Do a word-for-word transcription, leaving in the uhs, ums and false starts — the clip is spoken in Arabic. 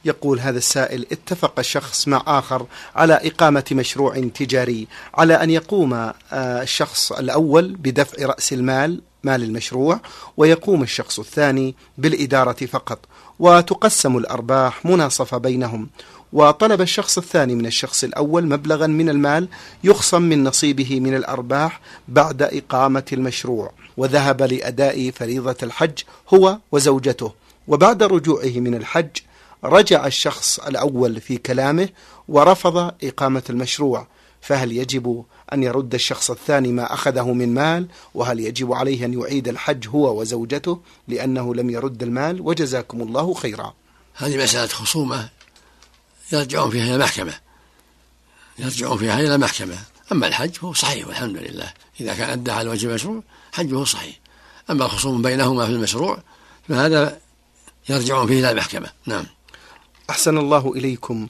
يقول هذا السائل: اتفق شخص مع آخر على إقامة مشروع تجاري، على أن يقوم الشخص الأول بدفع رأس المال مال المشروع، ويقوم الشخص الثاني بالإدارة فقط، وتقسم الأرباح مناصفة بينهم. وطلب الشخص الثاني من الشخص الأول مبلغا من المال يخصم من نصيبه من الأرباح بعد إقامة المشروع، وذهب لأداء فريضة الحج هو وزوجته. وبعد رجوعه من الحج رجع الشخص الأول في كلامه ورفض إقامة المشروع، فهل يجب أن يرد الشخص الثاني ما أخذه من مال؟ وهل يجب عليه أن يعيد الحج هو وزوجته لأنه لم يرد المال؟ وجزاكم الله خيرا. هذه مسألة خصومة يرجعون فيها إلى المحكمة يرجعون فيها إلى المحكمة. أما الحج هو صحيح والحمد لله، إذا كان أدى على وجه المشروع حجه صحيح. أما الخصوم بينهما في المشروع فهذا يرجعون فيه إلى المحكمة. نعم. أحسن الله إليكم.